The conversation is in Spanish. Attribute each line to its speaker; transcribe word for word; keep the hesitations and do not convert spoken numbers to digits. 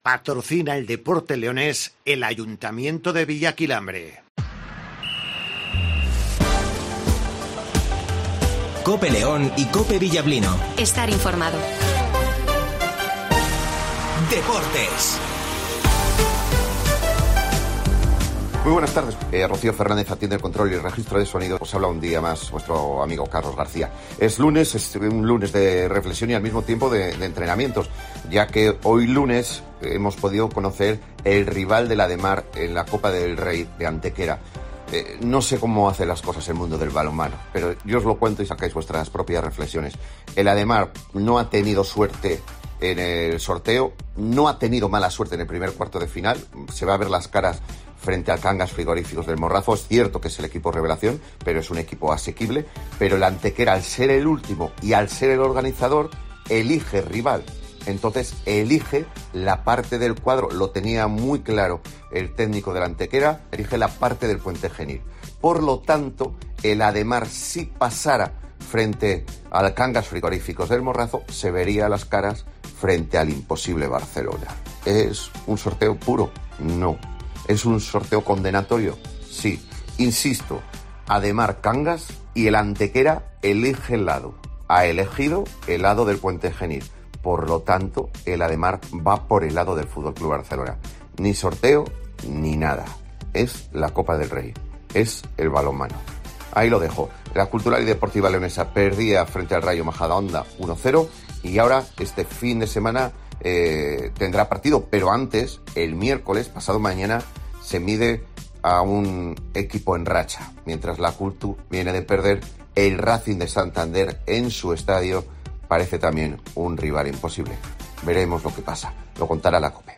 Speaker 1: Patrocina el deporte leonés el Ayuntamiento de Villaquilambre.
Speaker 2: Cope León y Cope Villablino.
Speaker 3: Estar informado.
Speaker 2: Deportes.
Speaker 4: Muy buenas tardes. Eh, Rocío Fernández atiende el control y el registro de sonido. Os habla un día más vuestro amigo Carlos García. Es lunes, es un lunes de reflexión y al mismo tiempo de, de entrenamientos, ya que hoy lunes hemos podido conocer el rival del Ademar en la Copa del Rey de Antequera. Eh, no sé cómo hace las cosas el mundo del balonmano, pero yo os lo cuento y sacáis vuestras propias reflexiones. El Ademar no ha tenido suerte en el sorteo, no ha tenido mala suerte en el primer cuarto de final. Se va a ver las caras frente al Cangas Frigoríficos del Morrazo. Es cierto que es el equipo revelación, pero es un equipo asequible. Pero el Antequera, al ser el último y al ser el organizador, elige rival. Entonces elige la parte del cuadro, lo tenía muy claro el técnico del Antequera, elige la parte del Puente Genil. Por lo tanto, el Ademar, si pasara frente al Cangas Frigoríficos del Morrazo, se vería las caras frente al imposible Barcelona. ¿Es un sorteo puro? No. ¿Es un sorteo condenatorio? Sí. Insisto, Ademar Cangas y el Antequera elige el lado. Ha elegido el lado del Puente Genil. Por lo tanto, el Ademar va por el lado del F C Barcelona. Ni sorteo, ni nada. Es la Copa del Rey. Es el balonmano. Ahí lo dejo. La Cultural y Deportiva Leonesa perdía frente al Rayo Majadahonda uno cero y ahora este fin de semana eh, tendrá partido, pero antes, el miércoles, pasado mañana, se mide a un equipo en racha, mientras la Cultu viene de perder. El Racing de Santander en su estadio parece también un rival imposible. Veremos lo que pasa. Lo contará la Cope.